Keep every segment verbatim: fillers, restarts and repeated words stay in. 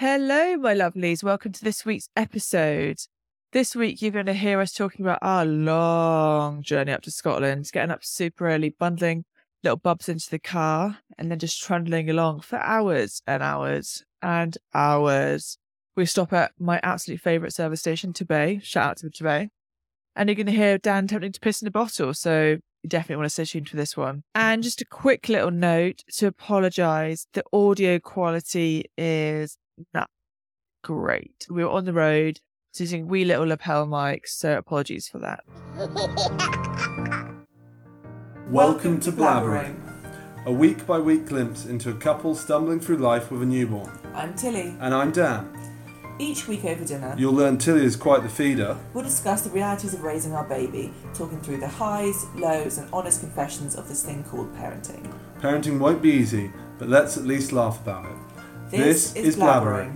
Hello, my lovelies. Welcome to this week's episode. This week, you're going to hear us talking about our long journey up to Scotland, getting up super early, bundling little bubs into the car, and then just trundling along for hours and hours and hours. We stop at my absolute favourite service station, Torbay. Shout out to Torbay. And you're going to hear Dan attempting to piss in a bottle, so you definitely want to stay tuned for this one. And just a quick little note to apologise. The audio quality is not great. We were on the road using wee little lapel mics, so apologies for that. Welcome to Blabbering, a week-by-week glimpse into a couple stumbling through life with a newborn. I'm Tilly. And I'm Dan. Each week over dinner, You'll learn Tilly is quite the feeder. we'll discuss the realities of raising our baby, talking through the highs, lows and honest confessions of this thing called parenting. Parenting won't be easy, but let's at least laugh about it. This, This is Blabbering.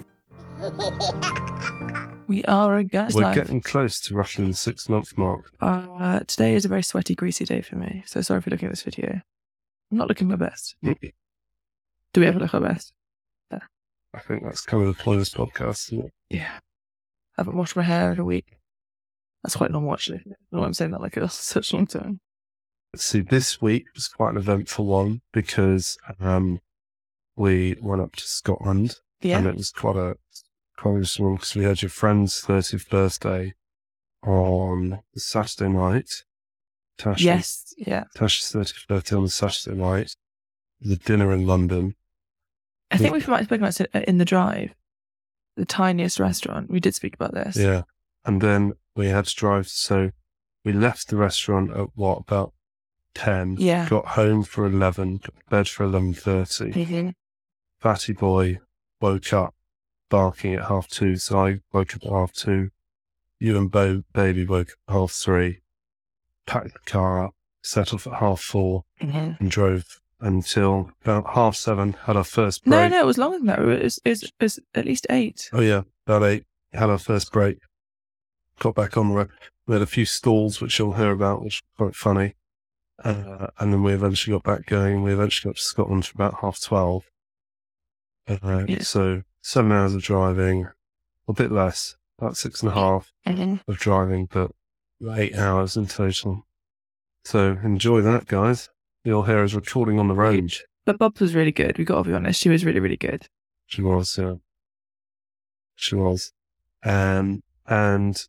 We are a gas We're life. getting close to roughly the six month mark. Uh, today is a very sweaty, greasy day for me, so sorry for looking at this video. I'm not looking my best. Do we ever look our best? I think that's kind of the point of this podcast, isn't it? Yeah. I haven't washed my hair in a week. That's quite normal, actually. I don't know why I'm saying that like it's such a long time. See, this week was quite an eventful one because um, we went up to Scotland, Yeah. and it was quite a quite interesting one because we had your friend's thirtieth birthday on the Saturday night. Tasha, Yes. Yeah. Tasha's thirtieth birthday on the Saturday night. The dinner in London. I think we might have spoken about it in the drive. The tiniest restaurant. We did speak about this. Yeah. And then we had to drive. So we left the restaurant at what, about ten? Yeah. Got home for eleven, got to bed for eleven thirty. Mm-hmm. Fatty boy woke up barking at half two. So I woke up at half two. You and Bo, baby woke up at half three. Packed the car up, set off at half four, Mm-hmm. and drove until about half seven. Had our first break. No, no, it was longer than that. It was, it was, it was at least eight. Oh yeah, about eight. Had our first break. Got back on the road. We had a few stalls, which you'll hear about, which were quite funny. Uh, and then we eventually got back going. We eventually got to Scotland for about half twelve. Uh, Yeah. So seven hours of driving, a bit less, about six and a half Mm-hmm. of driving, but eight hours in total. So enjoy that, guys. You'll hear us recording on the road. But Bob was really good. We got to be honest. She was really, really good. She was, yeah. She was. Um, and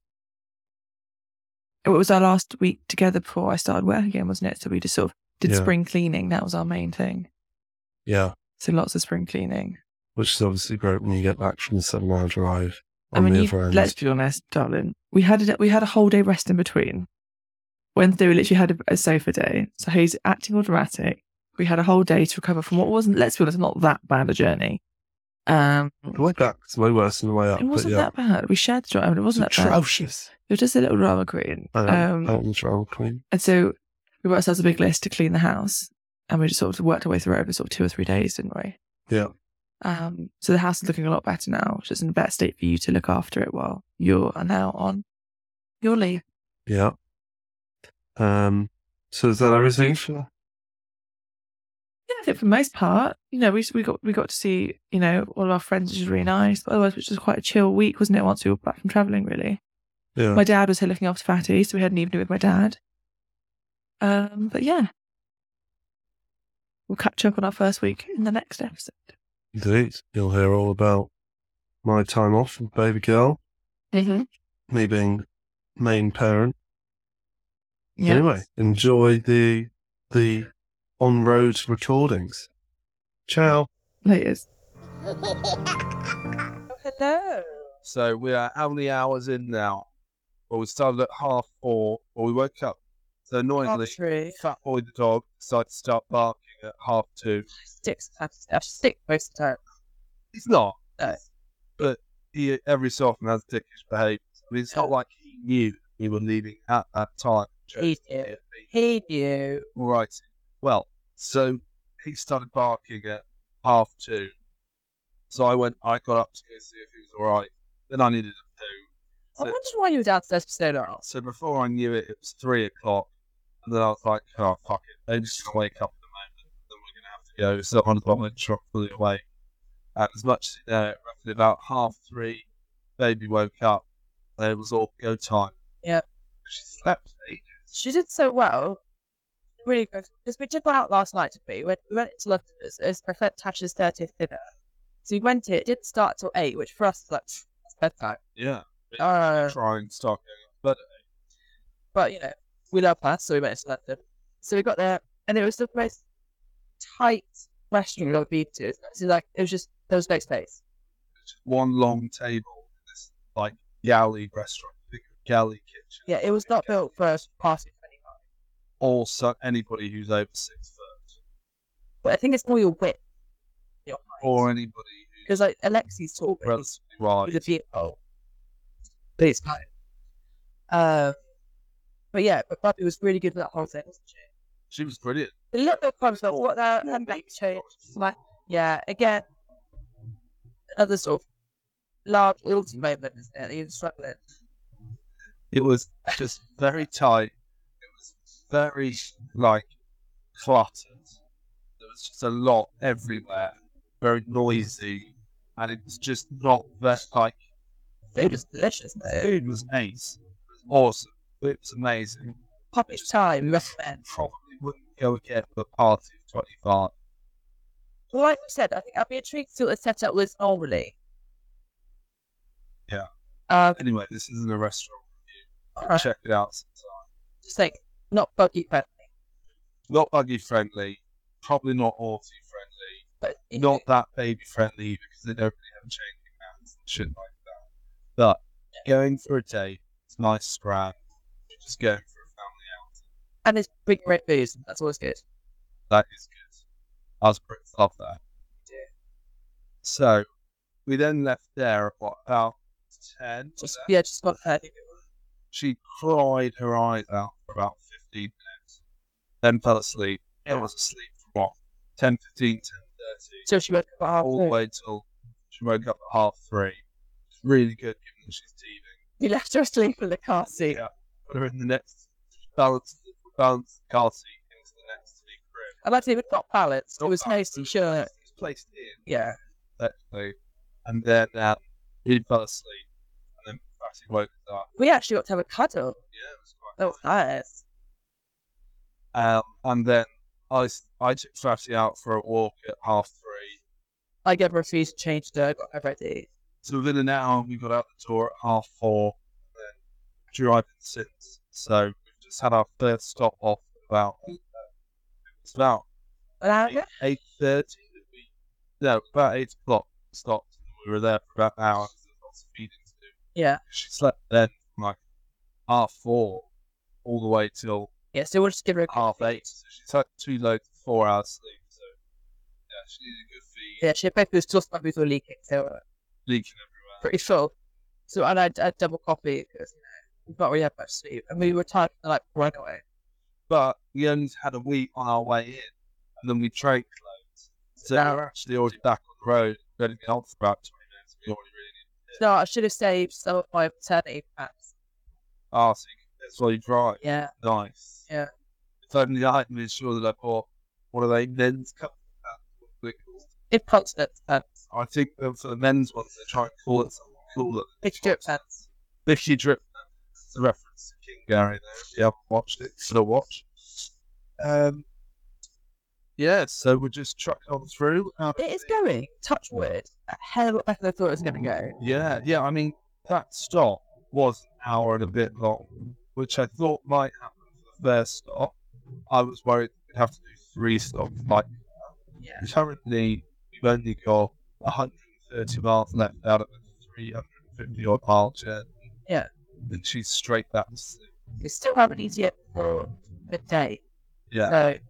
It was our last week together before I started work again, wasn't it? So we just sort of did Yeah. spring cleaning. That was our main thing. yeah, So lots of spring cleaning. which is obviously great when you get back from the seven hour drive I on mean, the you, other end. let's be honest, darling. We had a, we had a whole day rest in between. Wednesday, we literally had a, a sofa day. So he's acting all dramatic. We had a whole day to recover from what wasn't, let's be honest, not that bad a journey. Um, The way back was way worse than the way up. it wasn't but yeah, that bad. We shared the drive. I mean, it wasn't that bad. atrocious. It was just a little drama queen. I am, Um, I am the drama queen. and so we wrote ourselves a big list to clean the house. And we just sort of worked our way through it over sort of two or three days, didn't we? Yeah. Um, so the house is looking a lot better now, which is in a better state for you to look after it while you are now on your leave. Yeah. Um. So is that everything for? Yeah, I think for the most part, you know, we we got we got to see, you know, all of our friends, which was really nice. But otherwise, which was quite a chill week, wasn't it? Once we were back from travelling, really. Yeah. My dad was here looking after Fatty, so we had an evening with my dad. Um, but yeah, we'll catch up on our first week in the next episode. Indeed. You'll hear all about my time off with baby girl, Mm-hmm. me being main parent. Yeah. Anyway, enjoy the the on road recordings. Ciao. Laters. Hello. So we are how many hours in now? Well, we started at half four. Well, we woke up. So annoyingly, Half three. Fat Boy the dog decided to start barking at half two. Sticks. I stick most of the time. He's not. No. But he every so often has dickish behaviour. I mean, it's not like he knew we were leaving at that time. He knew. He knew. Right. Well, so he started barking at half two. So I went, I got up to go see if he was alright. Then I needed a poo. I wondered why you were downstairs for so long. So before I knew it, it was three o'clock. And then I was like, oh, fuck it. They're just going to wake up in a moment. Then we're going to have to go. So I'm on the truck fully away. And as much as you know, roughly about half three, baby woke up. And it was all go time. Yeah. She slept eight. She did so well. Really good. Because we did go out last night to be. We went, we went to London. It was my friend Tasha's thirtieth dinner. So we went to it. It didn't start till eight, which for us is like, it's bedtime. Yeah. Uh, Try and start going up. But But, you know, we love her, so we went to London. So we got there, and it was the most tight restaurant I've been to. So, like, it was just, there was no space. just one long table in this, like, galley restaurant. Big galley kitchen. Yeah, it was not built for a party of twenty-five. Or so, anybody who's over six foot. But I think it's more your width. Your height. Or anybody who's Because, like, Alexi's tall, but he's, relatively wide. he's a beautiful. But it's fine. Um, but yeah, but Bobby was really good for that whole thing, wasn't she? She was brilliant. A little bit of problems, but what that her back change. Like, yeah, again, another sort of large loyalty moment, isn't it? He was struggling. It was just very tight. It was very, like, cluttered. There was just a lot everywhere. Very noisy. And it was just not that, like, Food was delicious, though. food was ace. It was awesome. It was amazing. Poppy's time, we recommend. Probably wouldn't go again for a party of twenty-five. Well, like we said, I think I'd be intrigued to see what the setup was normally. Yeah. Um, Anyway, this isn't a restaurant review. Alright. Check it out sometime. just like, not buggy friendly, Not buggy friendly. Probably not auto friendly. but if Not that baby friendly because they don't really have changing hands and shit like that. But going for a date, it's nice scram. You're just going for a family outing. and it's big red booze, that's always good. That is good. Us Brits love that. Yeah. So we then left there at what, about ten? was Just, it? yeah, just got her. She cried her eyes out for about fifteen minutes. Then fell asleep. Yeah. I was asleep for what? ten fifteen, ten thirty. So she went to half All the two. way till she woke up at half three. It's really good given that she's teething. You left her asleep in the car seat. Yeah. Put her in the next balance, balance the car seat into the next big crib. And that's even not balanced. It Not was balanced, mostly it sure. was placed in, Yeah. actually. And then um, he fell asleep. And then Fatty woke up. We actually got to have a cuddle. Yeah, it was quite That was nice. Um, and then I, s- I took Fatty out for a walk at half three. I gave her a few to change her, got her ready. So within an hour, we got out the door at half four. And then driving since. So we've just had our first stop off at about, uh, it's about An hour eight, ago? eight thirty. We, no, about eight o'clock we stopped. We were there for about an hour because there was lots of feeding to do. Yeah. She slept then from like half four all the way till Yeah, so we'll just give her a half eight. So she's had two loads of four hours sleep. So yeah, she needed a good feed. Yeah, she both was just my boots were leaking, so uh, Leaking everywhere. pretty full. So and I had double coffee because you know we've not really had much sleep, and we were tired the night before anyway. But we only had a week on our way in, and then we trade clothes. So Now- we're actually already back on the road. We've only been on for about twenty minutes. We already really need to No, I should have saved some of my maternity pants. Ah, so you can, that's why you drive. Yeah, Nice. Yeah. If only I had made sure that I bought one of they men's comfort pants. What are they called? incontinence pants, I think um, for the men's ones, they try and call it something cooler. big drip pants. Biffy Drip. It's a reference to King Gary there. If you haven't watched it, still watch. Um, yeah, so we're just trucking on through. Uh, It is going, touch wood, a hell of a lot better than I thought it was going to go. Yeah, yeah, I mean, that stop was an hour and a bit long, which I thought might happen for the first stop. I was worried we'd have to do three stops. Like, Yeah. currently, we've only got one hundred thirty miles left out of a three hundred fifty odd mile journey. Yeah. And she's straight back to sleep. We still haven't eaten yet for midday. Yeah. So,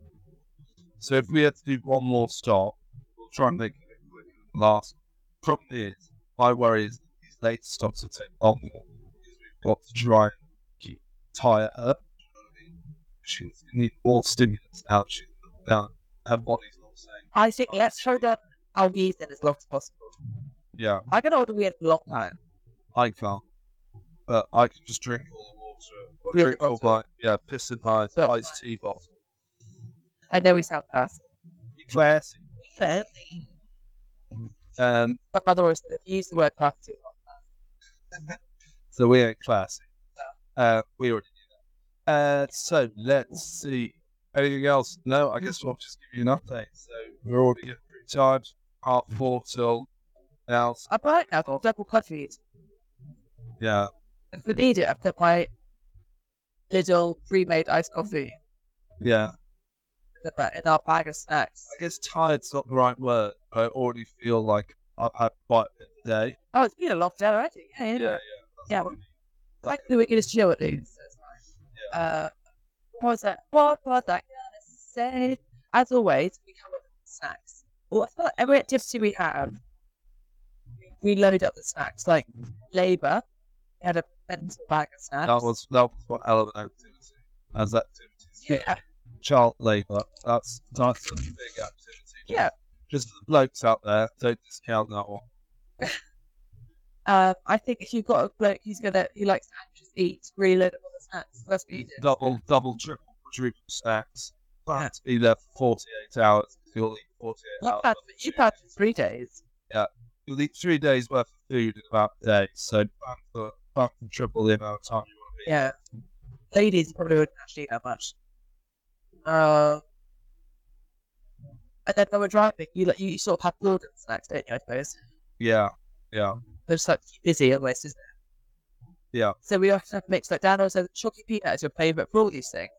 So if we had to do one more stop, we'll try and make it quicker than the last. Problem is, my worry is these late stops will take longer because we've got to try and keep tire her. You know what I mean? She's need more stimulants now. She's down. Her body's not saying. I think let's throw down our geese in as long as possible. Yeah, I can order we had a long time. I can't. But I can just drink all the water. Or Really drink all my, yeah, piss in my So- iced tea bottle. I know we sound fast. Classy. Fancy. Um, My brother always said, if you use the word class too long. so we ain't classy. Uh, we already knew that. Uh, so let's see. Anything else? No, I guess we'll just give you an update. So we're already getting pretty tired. Half four till now. I buy now got double coffees. Yeah. If we need it, I've put my little pre-made iced coffee Yeah. in the- in our bag of snacks. I guess tired's not the right word. I already feel like I've had quite a bit today. Oh, it's been a long day already. Yeah, yeah. Yeah, yeah. Yeah, well, like the weekend chill at least. Yeah. Uh, what was that? What was I gonna say? As always, we come up with snacks. Well, I feel like every activity we have, we load up the snacks. Like labour, we had a mental bag of snacks. That was that was what element activity as activities. Yeah, Child labour. That's that's a big activity. yeah. Just for the blokes out there, don't discount that one. Um, I think if you've got a bloke who's gonna who likes to just eat, really load up all the snacks. That's what you do. Double, double, triple, quadruple snacks. But to be there for forty-eight hours. You'll eat forty-eight Not hours. bad, but you've had for three days. You'll eat three days worth of food in about a day. So back for back for triple the amount of time you want to be. Yeah. Ladies probably wouldn't actually eat that much. Uh, and then when we're driving, you like you sort of have boredom snacks, don't you? I suppose Yeah, yeah, they're just like keep busy almost, isn't it? yeah. So we often have mixed like Dan always says chalky peanut is your favourite for all these things.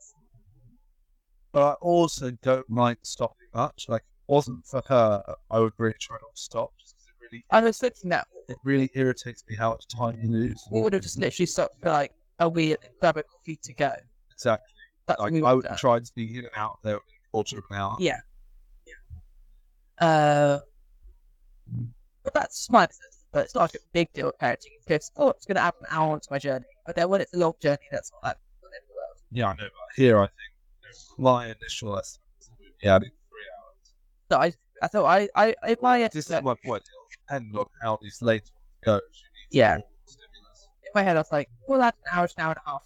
But I also don't mind stopping much. Like, if it wasn't for her, I would really try not to stop. Just 'cause it really, I was thinking that it really irritates me how much time you lose. we would have just literally stopped for like a wee and grab a coffee to go. Exactly. That's Like, what we I would would have done. try to be in and out there in a quarter of an hour. Yeah. Yeah. Uh, but that's my business. But it's not like a big deal with parenting. Because oh, it's going to add an hour onto my journey. But then when it's a long journey, that's not that not the end of the world. Yeah, I know. But here, I think you know, my initial estimate is that we'd be adding three hours. So I, I thought I, I, in my This is estimate, my point. It'll depend on how these later ones go. You need Yeah. more stimulus. in my head, I was like, well, that's an hour to an hour and a half.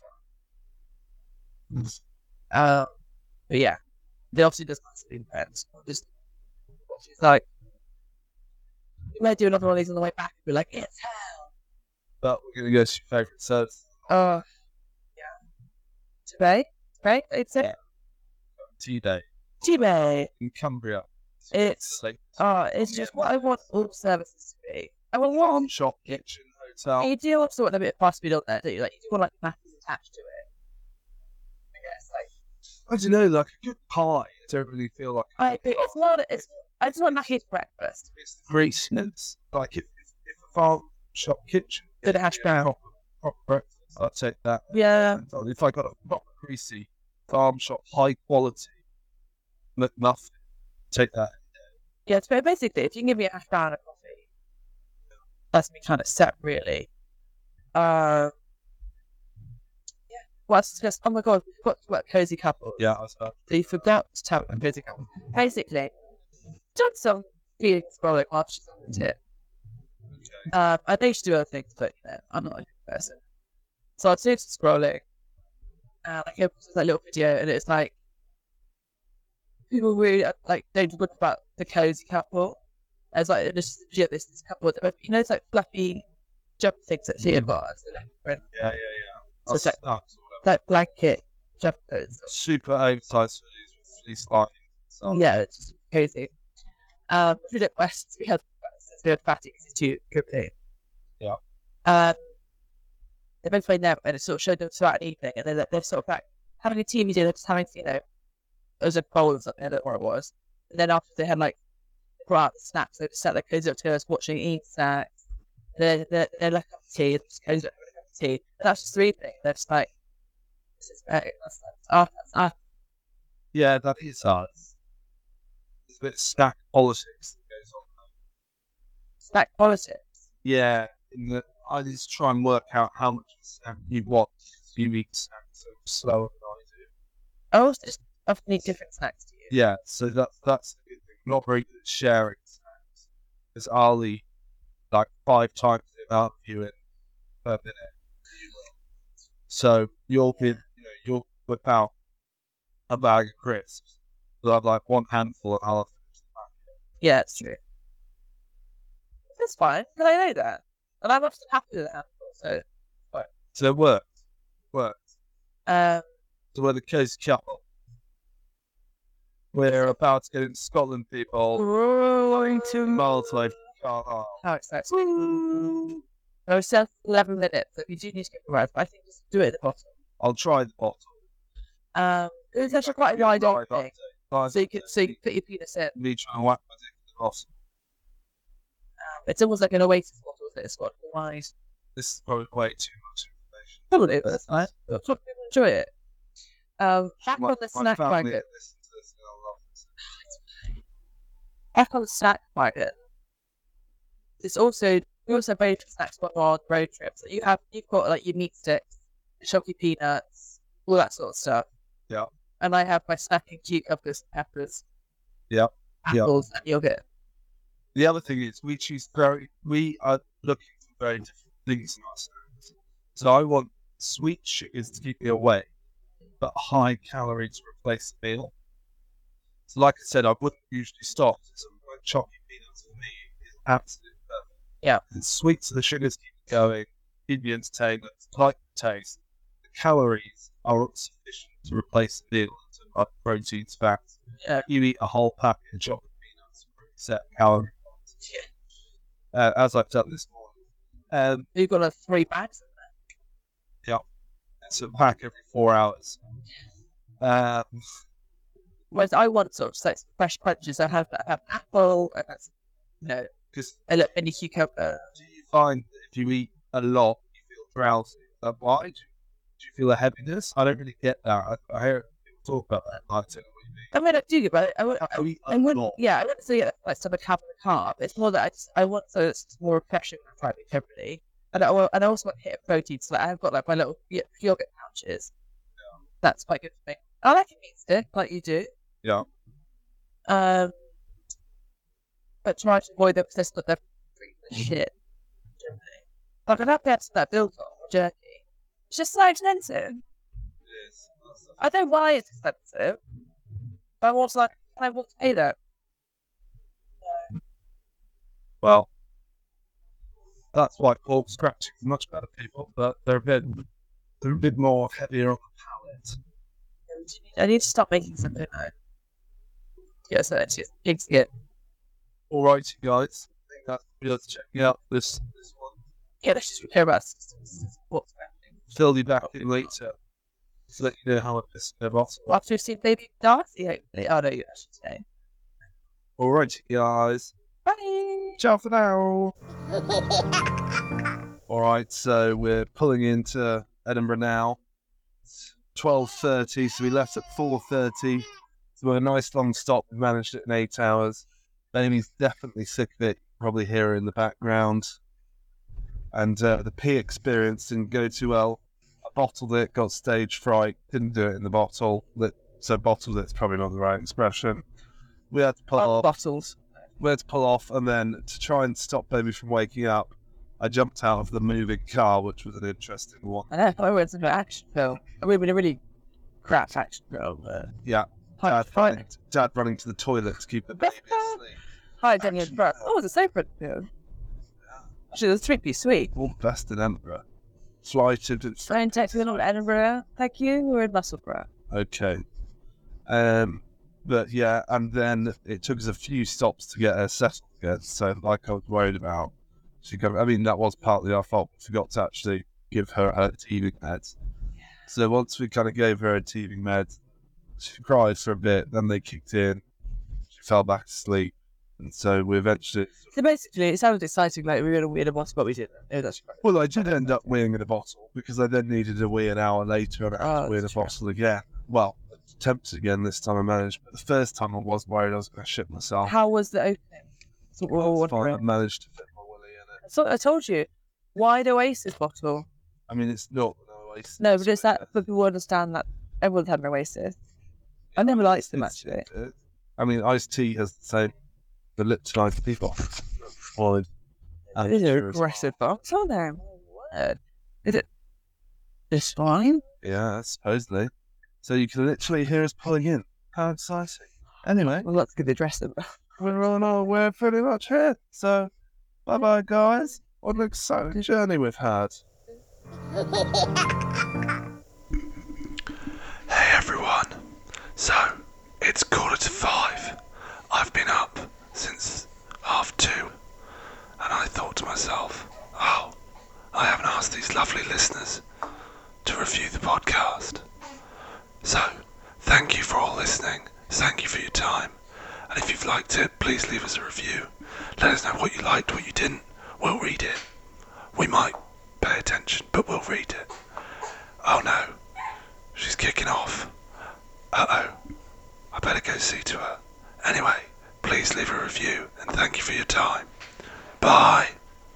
Um, but yeah, they obviously does massively depend. Just she's like, we might do another one of these on the way back. We're like, it's hell. But we're going to go to your favourite service. Oh, yeah. Today, today, it's it. Tea Day Today, in Cumbria. It's- like oh, it's just what I want all services to be. I want farm one. shop, kitchen, hotel. You do also want a bit of fast food on there, don't you? Like you do want like matters attached to it. I guess like I don't know, like a good pie. I don't really feel like I. It's not. It's. I just want mackey's breakfast. it's the greasiness. Like if, if, if a farm shop kitchen, Good hash brown. proper, proper breakfast, I'd take that. Yeah. If I got a proper greasy farm shop, high quality McMuffin, take that. Yeah, so basically, if you can give me a hash brown and a coffee, that's me kind of set, really. Uh, yeah. Well, it's just, oh my god, we forgot to about cozy couple. Yeah, I was, uh, So you forgot to tell about cozy couple. Basically, done some feeling scrolling while she's on the tip. Um, I think she do other things, but you know, I'm not a good person. So I was doing some scrolling, and I came across that little video, and it's like, people really uh, like don't talk about the cozy couple. As like this yeah, this, this couple, you know, it's like fluffy jump things that she bars, yeah, yeah, yeah. So That's, it's that's like blanket jumpers. super oversized hoodies with fleece lining. So, Yeah, it's just cozy. Um, we did questions. We had we had fatty because it's too good thing. Yeah. Um, they both played them, and it sort of showed them throughout an evening, and then they're sort of like having a T V dinner, just having you know, it was a bowl or something. I don't know what it was. And then after they had like brought out the snacks, they just sat their cozy up to us watching eating snacks. They're they're they're like a cup of tea, and just cozy up with a cup of tea. And that's just three things. They're just like, this is great. That's that's ah that's ah. yeah, that is us. There's a bit of snack politics that goes on. Snack politics. Yeah, in the, I just try and work out how much snack you want. You eat snacks so slower than I do. I also just often eat different snacks to you. Yeah, so that, that's the good thing. I'm not very good at sharing snacks. Because I'll eat like five times the amount of you in per minute. So you'll be, you know, you'll whip out a bag of crisps. You'll have like one handful and I'll have finished the packet. Yeah, it's true. that's fine. But I know that. And I'm often happy with that. So, So it worked. Worked. um, So we're the cozy couple. We're about to get into Scotland, people. going to Miles away from Carlisle. how exciting. I was set eleven minutes, so if you do need to get the rest, I think just do it at the bottom. I'll try the bottle. Um, it's actually quite a wide Live thing. update. So you can, so you can put your penis in. Me trying to whack my dick in the bottom. It's almost like an Oasis bottle, isn't it? It's got wide. This is probably way too much information. Probably, but that's fine. That's what people enjoy it. Um, back My, on the my snack family market. listen to this and they'll love this. Back on the snack market. It's also we also have very different snacks on our road trips. So you have you've got like your meat sticks, chunky peanuts, all that sort of stuff. Yeah. And I have my snacking cucumbers, peppers, Yep. Yep. apples, and yogurt. The other thing is we choose very, we are looking for very different things in our snacks. So I want sweet sugars to keep me away, but high calorie to replace the meal. So like I said, I wouldn't usually stop. So like chocolate peanuts for me is absolutely perfect. Yeah. And sweet, so the sugars keep it going, keep you entertained, like the taste. The calories are sufficient to replace the meal in terms of proteins, fats. Yeah. You eat a whole packet of chocolate peanuts, set calorie. Uh, as I've done this morning. Um, You've got like three bags in there. it's a pack every four hours. Um, Whereas I want sort of just like fresh crunches. I have, I have an apple, I have, you know, because a little mini cucumber. do you find that if you eat a lot, you feel drowsy? Uh, why? Do you, do you feel a heaviness? I don't really get that. I, I hear people talk about that. I don't know what you mean. I mean, I do, but I, I, I, I eat I a wouldn't, lot. yeah, I wouldn't say it like stomach half of the carb. It's more that I just, I want so it's more refreshing and Friday generally. And I, will- and I also want to hit a protein, so like, I've got like my little y- yogurt pouches. Yeah. That's quite good for me. I like a meat stick, like you do. Yeah. Um, but try to avoid them because they're not they're freaking shit. Generally. Like I'd have to have some of that build on jerky. It's just so expensive. It is. That's the- I don't know why it's expensive. But I want to like, I want to pay that. Well, that's why pork scratching is much better, people, but they're a bit, they're a bit more heavier on the palate. I need to stop making something now. Yeah, so that's just pigs get. Alrighty, guys. I think that's just checking out this, this one. Yeah, let's just care about what's happening. Fill you back in later to let you know how it is in the bottle. After we've seen Baby Darcy, hopefully. Oh no, you I should say. Alrighty, guys. Bye! Ciao for now. Alright, so we're pulling into Edinburgh now. It's twelve thirty, so we left at four thirty. So we're a nice long stop. We managed it in eight hours. Amy's definitely sick of it. Probably hear her in the background. And uh, the pee experience didn't go too well. I bottled it, got stage fright, didn't do it in the bottle. Lit- So bottled it's probably not the right expression. We had to pull Oh, off. bottles. We had to pull off, and then to try and stop Baby from waking up, I jumped out of the moving car, which was an interesting one. I know, I went to an action film. I mean, a really crap action film. But... Yeah, Hi, Dad hi, running, Dad running to the toilet to keep the baby asleep. hi, Daniel Brooks. Oh, it's a so good film. Actually, the three piece suite. All the best in Edinburgh. Fly to the... Phone text in Edinburgh. Thank you. We're in Musselburgh. Okay. Um, but yeah, and then it took us a few stops to get her settled again. So, like I was worried about, she got, I mean, that was partly our fault. We forgot to actually give her a teething meds. So once we kind of gave her a teething med, she cried for a bit. Then they kicked in. She fell back to sleep, and so we eventually. So basically, it sounded exciting, like we were going to win a bottle, but we didn't. Oh, that's right. Well, I did end up weeing in a bottle because I then needed a wee an hour later, and I had Oh, to wee in a that's true. bottle again. Well, attempted again this time I managed, but the first time I was worried I was going to shit myself. How was the opening? That's what we're all It's fine, I wondering. managed to fit my willy in it. So I told you, wide Oasis bottle. I mean, it's not an Oasis. No, but it's that, but people understand that everyone's had an Oasis. I never liked them, It's- actually. it- I mean, iced tea has the same, the Lipton iced tea bottle. Well, These are aggressive box, aren't they? My word. Is it this fine? Yeah, supposedly. So you can literally hear us pulling in. How exciting. Anyway, Well, let's get the address them. we're on our way pretty much here. So Bye bye, guys. What an exciting journey we've had. Hey everyone. So, it's quarter to five. I've been up since half two. And I thought to myself, oh, I haven't asked these lovely listeners to review the podcast. So, thank you for all listening. Thank you for your time. And if you've liked it, please leave us a review. Let us know what you liked, what you didn't. We'll read it. We might pay attention, but we'll read it. Oh no, she's kicking off. Uh-oh, I better go see to her. Anyway, please leave a review and thank you for your time. Bye.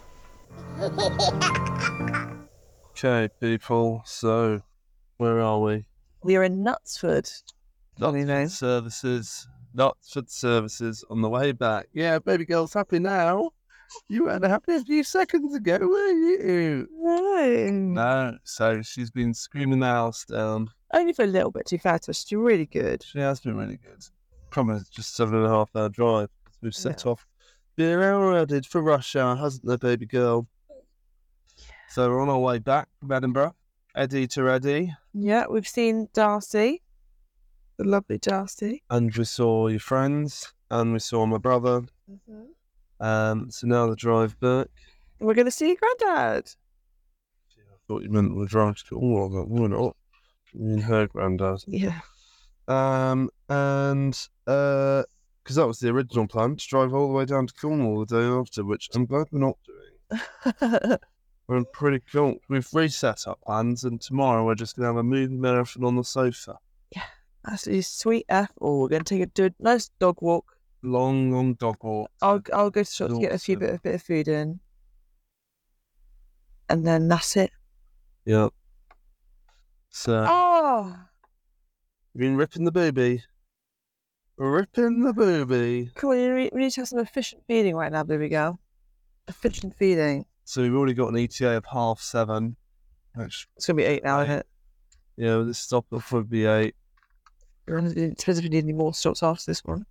Okay, people, so where are we? We are in Knutsford. Knutsford Services. Knutsford Services on the way back. Yeah, baby girl's happy now. You weren't happy a few seconds ago, were you? No. No, so she's been screaming the house down. Only for a little bit, too fast. She's really good. She has been really good. Promise, just seven and a half hour drive. We've set Yeah. off. Been headed for Russia, hasn't there, baby girl? So we're on our way back from Edinburgh. Eddie to Eddie. Yeah, we've seen Darcy. The lovely Darcy. And we saw your friends. And we saw my brother. Mm-hmm. Um, so now the drive back. We're going to see Grandad. I thought you meant the drive to school. Oh, but we're not. You mean her granddad. Yeah. Um, and uh, because that was the original plan, to drive all the way down to Cornwall the day after, which I'm glad we're not doing. We're pretty cool. We've reset our plans, and tomorrow we're just going to have a movie marathon on the sofa. Yeah. Absolutely sweet F. Or we're going to take a do a nice dog walk. Long, long dog walk. I'll I'll go to shop to get a few Awesome. bit, a bit of food in. And then that's it. Yep. So, Oh! you've been ripping the booby. Ripping the booby. Come on, we need, we need to have some efficient feeding right now, baby girl. Efficient feeding. So we've already got an E T A of half seven. Which, It's going to be eight now, isn't it? yeah, this stop will probably be eight. It depends if you need any more stops after this one.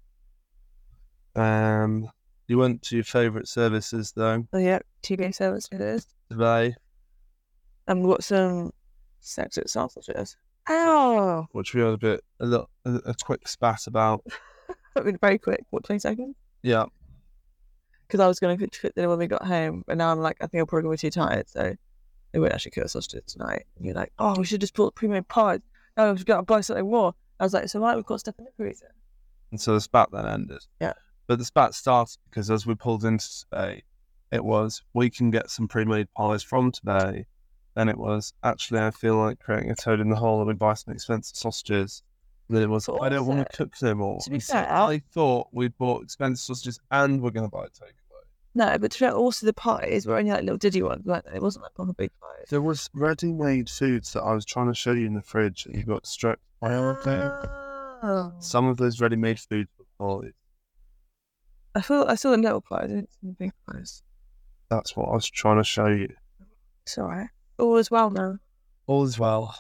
Um, you went to your favourite services though Oh, yeah. T V service it is. today, And we've got some sex at sausages. Ow! which we had a bit a little a, a quick spat about. That been very quick. What, twenty seconds? Yeah, Because I was going to cook dinner when we got home, and now I'm like, I think I'm probably going to be too tired, so we won't actually cook our sausages tonight. And you're like, oh, we should just bought pre-made pies. No, we've got to buy something more. I was like, it's all right, we've got stuff in the freezer. and so the spat then ended. Yeah. But the spat started because as we pulled into today, it was we can get some pre-made pies from today. Then it was actually I feel like creating a toad in the hole and we buy some expensive sausages. Then it was But I don't want also, to cook no more. to be And so fair- I thought we'd bought expensive sausages and we're going to buy a takeaway. No, but to be fair, also the pies were only like little diddy ones, weren't they? It wasn't like proper big pies. There was ready-made foods that I was trying to show you in the fridge and you got distracted by all of them. Oh. Some of those ready-made foods were pies. I thought I saw the little pies, I didn't see the big pies. That's what I was trying to show you. It's alright. All is well now. All is well.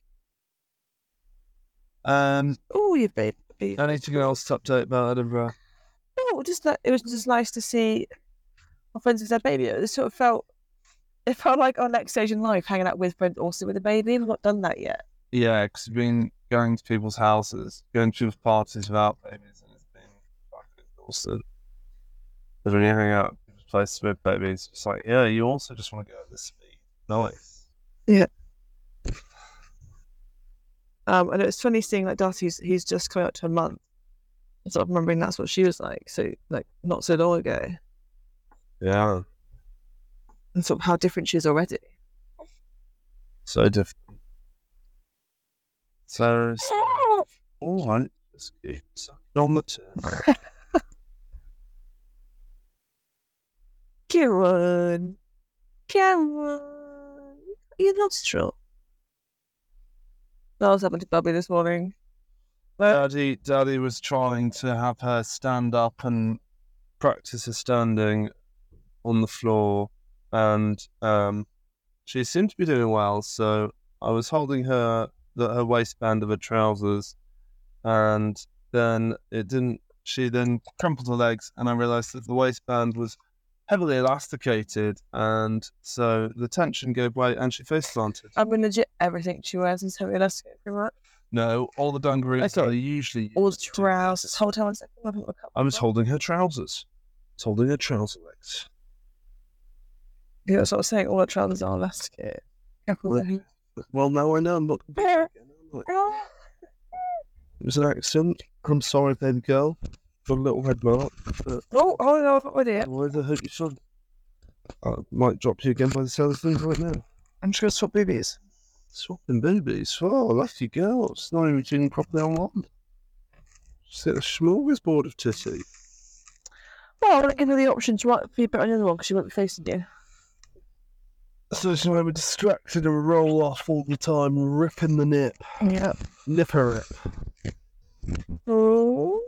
Um, Oh, you baby. anything else to update about Edinburgh? No, just that it was just nice to see our friends with their baby. It sort of felt, it felt like our next stage in life, hanging out with friends also with a baby. We've not done that yet. Yeah, because we've been going to people's houses, going to people's parties without babies, and it's been fucking exhausted. Because when you hang out at people's places with babies, it's like, yeah, you also just want to go at this speed. Nice. Um, and it was funny seeing like Darcy's, he's just coming up to a month. And sort of remembering that's what she was like. So like not so long ago, Yeah, and sort of how different she is already. so different. So, all right, let's keep sucking on the turn. Kieran, Kieran, your nostril. I was having to Bubby this morning. Daddy, Daddy was trying to have her stand up and practice her standing on the floor, and um, she seemed to be doing well. So I was holding her the, her waistband of her trousers, and then it didn't. She then crumpled her legs, and I realised that the waistband was heavily elasticated, and so the tension gave way and she face planted. I mean, legit everything she wears is heavy elastic, pretty much. No, all the dungarees Okay. are usually. All the trousers. Hold on one second. I'll look up. I was holding her trousers. I was holding her trouser legs. Yeah, that's what I was saying. All the trousers are elastic. Well, well, now I know I'm not. It was an accident. I'm sorry, baby girl. Got a little red mark. But Oh, hold on, I've got it. otherwise, I hope you should. I might drop you again by the sound of things right now. I'm just gonna swap boobies. Swapping boobies. Oh, lucky girl. It's not even tuning properly on one. Just get a smorgasbord of titty. Well, I want to give her the option to write feedback on the other one because she won't be facing you. So she's we're distracted and roll off all the time, ripping the nip. Yeah. Nipper rip. Oh.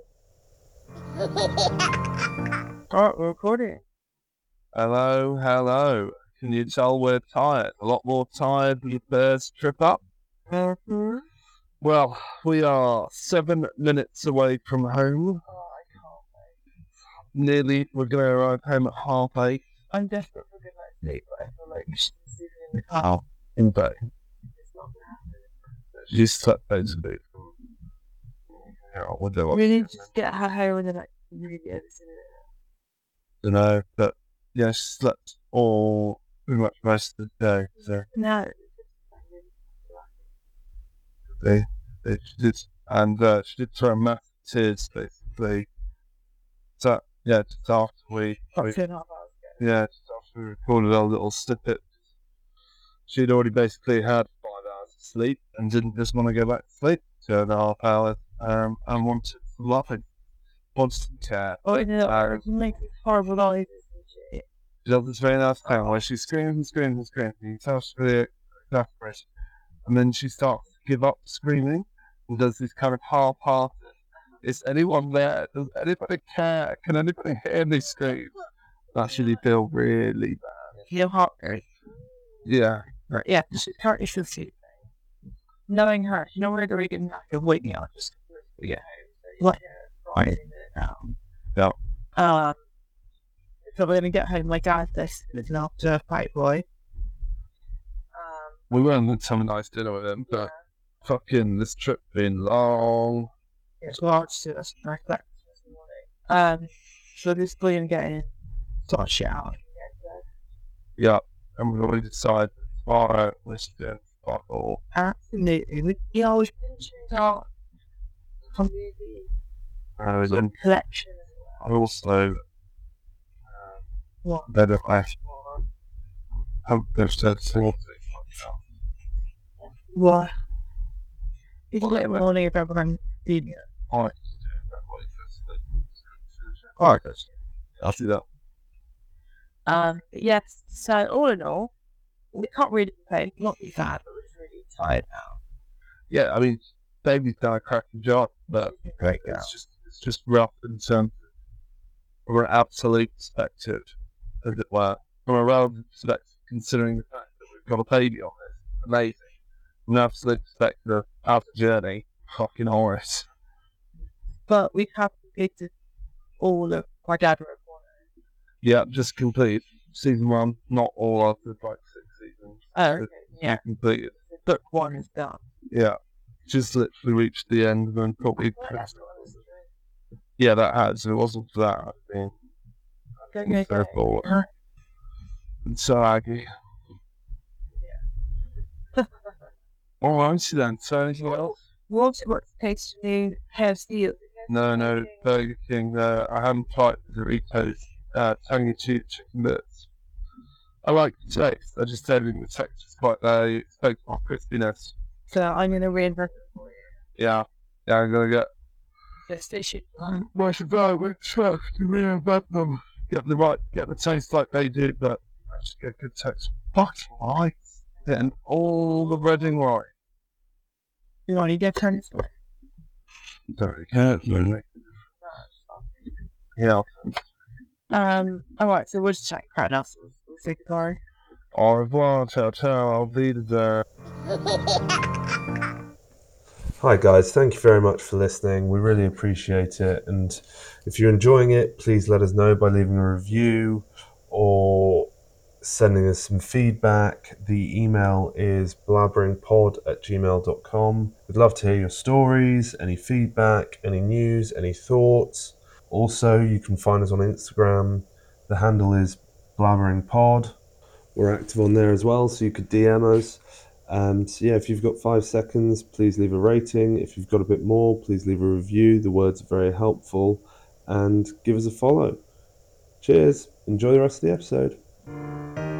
Alright, we're recording. Hello, hello. Can you tell we're tired? A lot more tired than the first trip up? Mm-hmm. Well, we are seven minutes away from home. Oh, I can't wait. Nearly, we're going to arrive home at half eight. I'm desperate for a good night's sleep, but I feel like sleeping in the car. In bed. It's not going to happen. She slept basically. Yeah, I wonder what. We need to just get her home and then like really get this in it. don't know, but yeah, she slept all pretty much most of the day. So No. they, they she did, and uh, she did throw massive tears basically. So yeah, just after we, About we two and a half hours ago. yeah, just after we recorded our little snippet, she'd already basically had five hours of sleep and didn't just want to go back to sleep. Two and a half hours, um, and wanted some loving, wanted some care. Oh, you know, Uh, make these horrible noises and shit. She does this very nice thing where she screams and screams and screams, and you tell she's really exasperated, and then she starts to give up screaming and does this kind of half-hearted. Is anyone there? Does anybody care? Can anybody hear me scream? That actually feel really bad. You have heart rate. Yeah. Right. Yeah, she's currently fifty. Knowing her, you know where the reading back of waking up, just yeah, like right now. Yeah. Um, so we're gonna get home. My dad, this is an after fight boy. Um, We went to have a nice dinner with him, but fucking this trip been long. it's large to us. Right back this morning. Um, so this boy gonna get in, start shit out. Yeah. And we've already decided tomorrow we're doing fuck all. Absolutely, we he always mentions our community I was in collection. also What? better last. Have there's that single What? If you let me know if ever I'm doing it. Alright. Alright, guys. I'll do that. Um, but yes, so all in all, we can't really complain. Not too bad, but we're really tired now. Yeah, I mean, baby's done a cracking job, but Great it's just it's just rough in terms of from an absolute perspective, as it were. From a relative perspective, considering the fact that we've got a baby on this, amazing. From an absolute perspective, out the journey, fucking horrors. But we have completed all of my dad wrote for it. Yeah, just complete season one, not all of the like six seasons. Oh, okay. Just Yeah. completed. Book one is done. Yeah, just literally reached the end and then probably. Well, that's what I was doing. Yeah, that has. If it wasn't for that, I'd been Go, go, so go. bored Huh? and so aggy. Alright, then. So anything else? What's what's the case to do? Hair steel. No, no, Burger King. Uh, I haven't tried the Doritos uh, tongue-in-cheek chicken bits. I like the taste. I just don't think the texture's quite there. You expect more crispiness. So I'm gonna reinvent it for you. Yeah, yeah, I'm gonna get. This station. Well, I should go with twelve to reinvent them. Get the right, get the taste like they do, but actually get good taste. Fucking right. Getting all the breading right. You want to get turned this way? Don't really care, really. Yeah. Um. All right. So we'll just check right now. So we'll say goodbye. Au revoir, ciao, ciao, I'll be there. Hi guys, thank you very much for listening. We really appreciate it. And if you're enjoying it, please let us know by leaving a review or sending us some feedback. The email is blabberingpod at gmail dot com. We'd love to hear your stories, any feedback, any news, any thoughts. Also, you can find us on Instagram. The handle is blabberingpod. We're active on there as well, so you could D M us. And yeah, if you've got five seconds, please leave a rating. If you've got a bit more, please leave a review. The words are very helpful. And give us a follow. Cheers. Enjoy the rest of the episode.